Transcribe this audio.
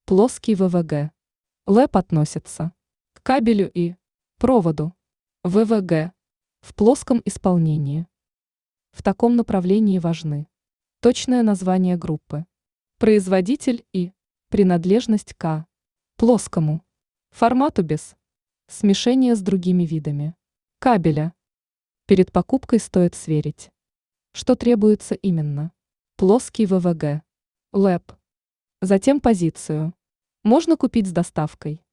Плоский ВВГ. ЛЭП относится к кабелю и проводу. ВВГ в плоском исполнении. В таком направлении важны точное название группы, производитель и принадлежность к плоскому формату без смешения с другими видами кабеля. Перед покупкой стоит сверить, что требуется именно. Плоский ВВГ, ЛЭП. Затем позицию. Можно купить с доставкой.